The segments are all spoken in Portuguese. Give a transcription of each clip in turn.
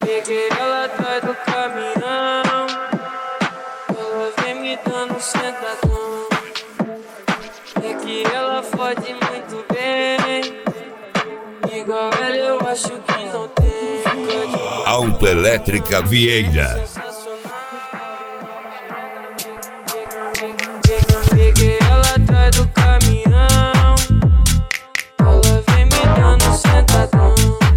Peguei ela atrás do caminhão, ela vem me dando sentadão. É que ela fode muito bem, igual ela eu acho que não tem. Autoelétrica Vieira. Peguei ela atrás do caminhão, ela vem me dando sentadão.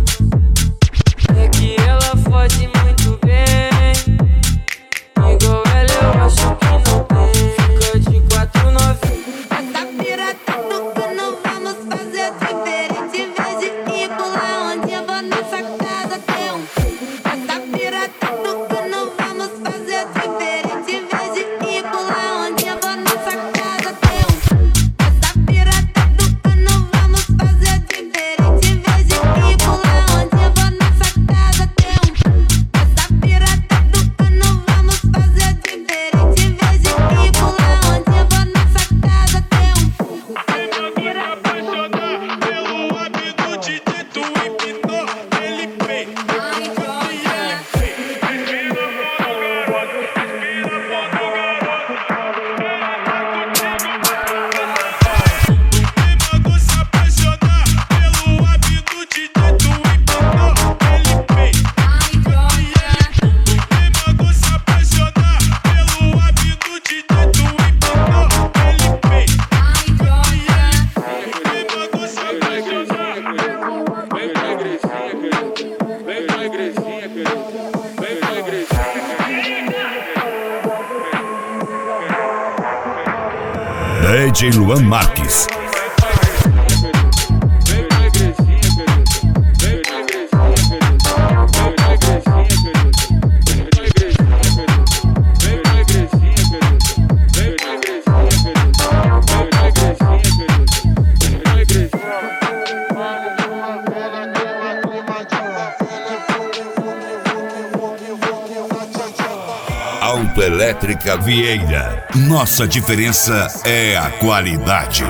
É que ela fode muito bem, igual ela eu acho que não tem. Fica de 4 novinhos. Essa pira tá tocando, vamos fazer diferente. Em vez de ir pular onde eu vou nessa casa ter um. Essa pira tá tocando, vamos fazer diferente. Em vez de ir pular onde eu vou nessa casa ter um. Essa pira tá tocando, vamos fazer diferente. Em vez de ir pular onde eu vou nessa casa ter um. Essa pira tá tocando, vamos fazer diferente. Em vez de ir pular onde eu vou nessa casa ter um. DJ Luan Marques. Autoelétrica Vieira. Nossa diferença é a qualidade.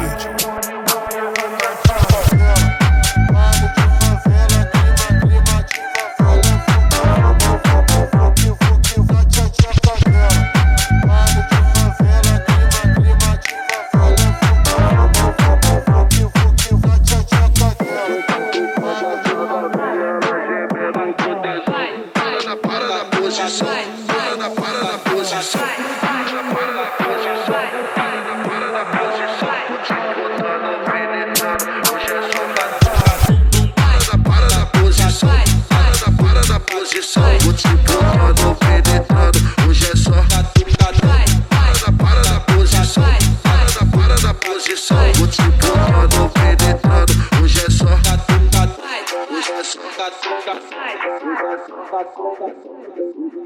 Vou te botando penetrando, hoje é só para na posição, para na posição. Vou te botando penetrando, hoje é só hoje é só.